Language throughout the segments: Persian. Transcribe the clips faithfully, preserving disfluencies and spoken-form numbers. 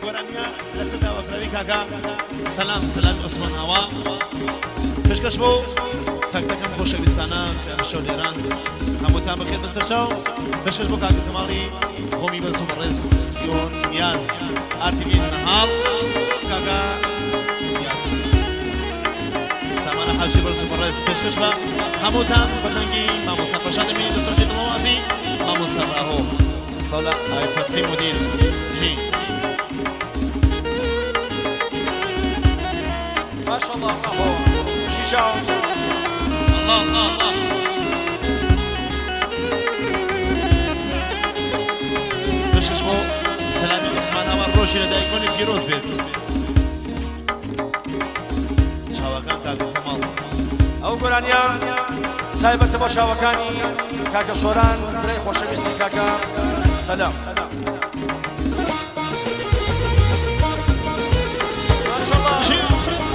گرانیا لسه داو کردی کاکا سلام سلام عثمان هوا پشکش بو تک تکم خوش بیستانه که شو دیران همو تام بخیر بسر شو پشکش بو کاکا کمالی قومی بسو برز سیون نیاز آرتیگین نهار کاکا نیاز سامان حاجی برسو برز پشکش با همو تام بدنگی مامو سفرشاد می دوست داشتم موازی مامو سفرهو استالا فتحی مدیر جی ما شاء الله الله شيشة الله الله الله بشش بو سلامی عثمان و روشی ندای کنی پیروز بیت چاوکان کاکو کمال او گرانیا سایبت با چاوکانی کاکا سوران برای خوشویستی کاکا سلام ما شاء الله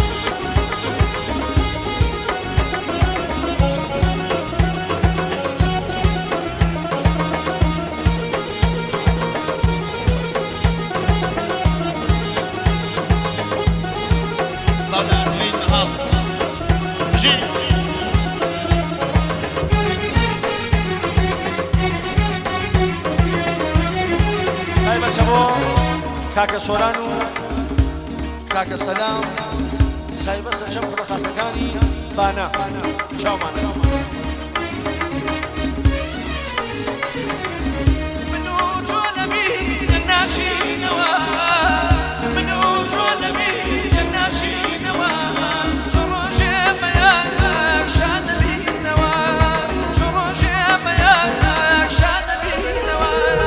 کاکا سۆران و کاکا سەلام سایبە سەرجەم ڕەخاسەکانی بانە چاومانە من و تۆ لەبیر ناشینەوە من و تۆ لەبیر ناشینەوە چۆ ڕۆژێ بەیانەک شاد دەبینەوە چۆ ڕۆژێ بەیانەک شاد دەبینەوە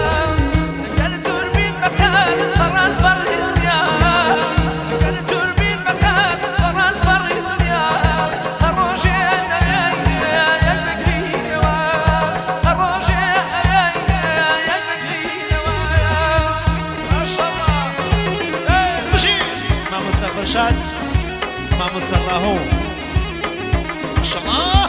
فرشاد ما مسرهو ما شاء الله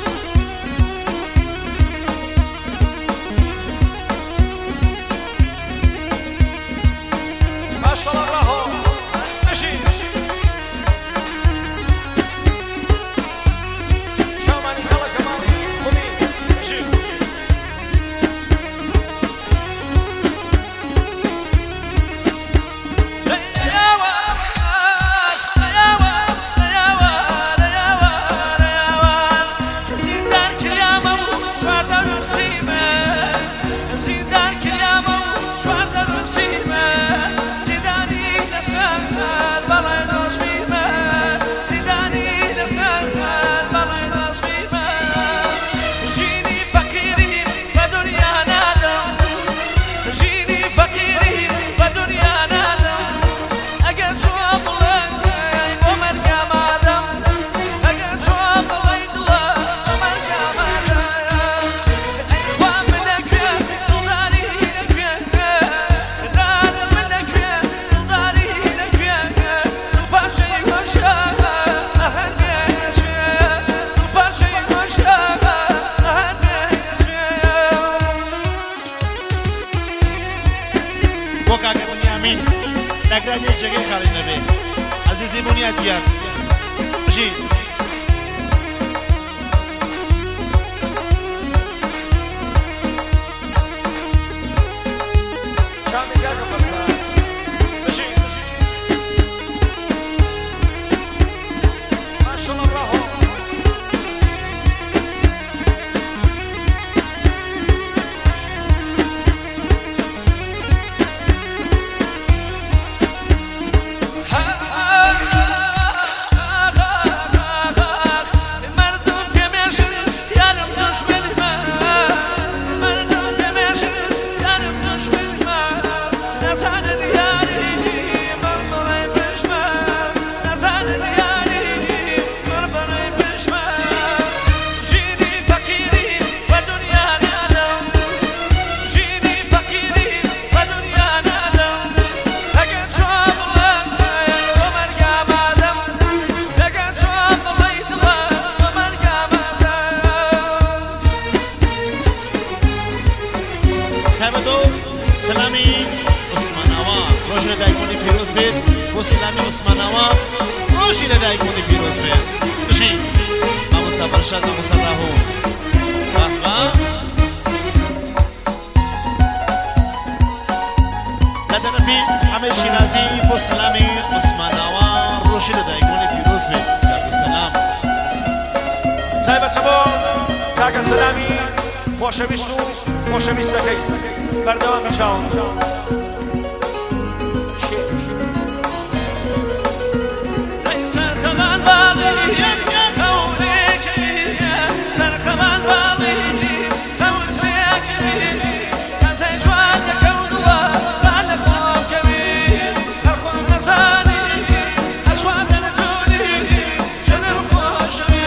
ما شاء الله ماشي شاماني يلا كمان خذي ماشي نگرانی جگه خالی نبی عزیزی بنیاد گیار بشی سلامی عثمان هوا روش دایگونی بید و سلامی عثمان آوا روشی لدای کنی پیروز بید بشین ما مسافر شد و مسافرهو بحبا لدنفی همه شیرازی و سلامی عثمان آوا روشی لدای کنی پیروز بید سلام تایبەت بۆ کاکە سەلامی خۆشەویست و خۆشەویستەکەی بەردەوامی چاوم سەرخەمان باڵی هەولێکی سەرخەمان باڵی هەوتێکی کەسەی جوان دەکەوتوە با لە خۆکەوی هەر خۆم نەزانی ئەسوان دەنەکۆنی ژەنم خۆشەوی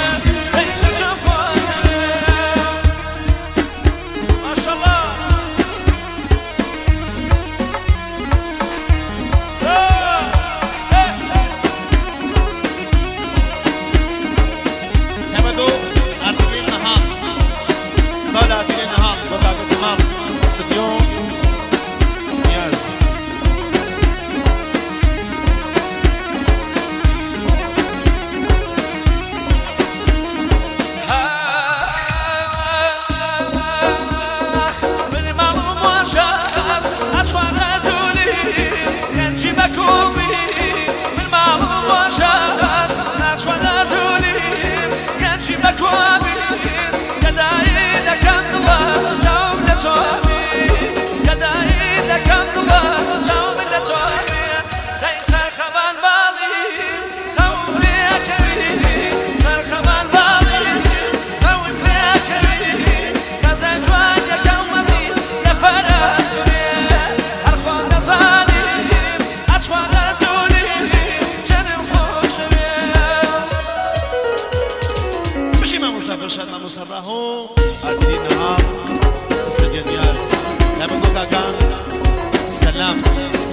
مسرحو هذه النهار استديو نياز لما كاكا سلام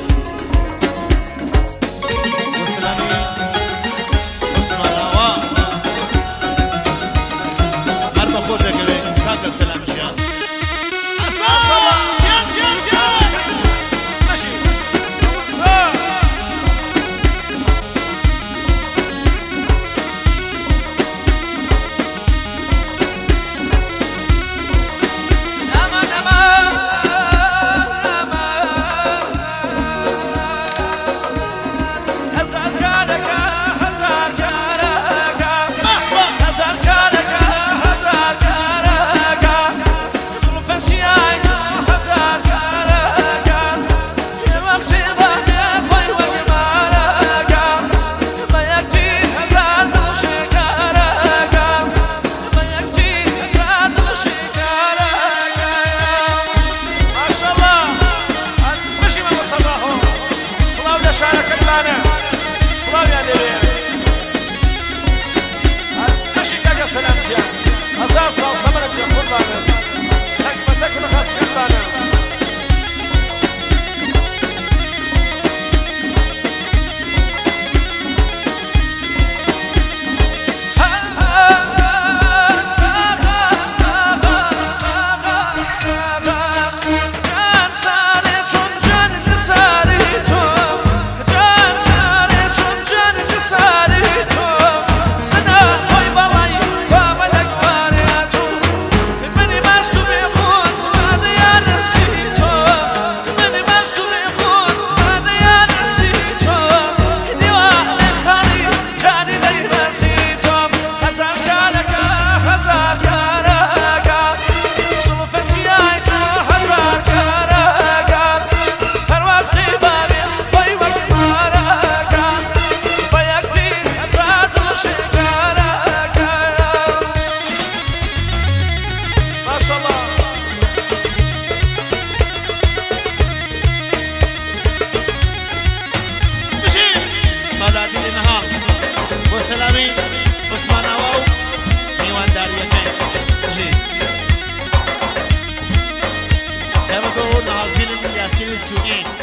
وسلامي عثمان آوا أربع خود دقيقة كاكا سلام شيان أصلا يان يان يان ماشي هزار سال صبرت يا قربانك حكمتك ونخاص قربانك سلامي عثمان آوا میوان داریەکەی ژی ئێمە بۆ ناڵفیلم یاسین سوگی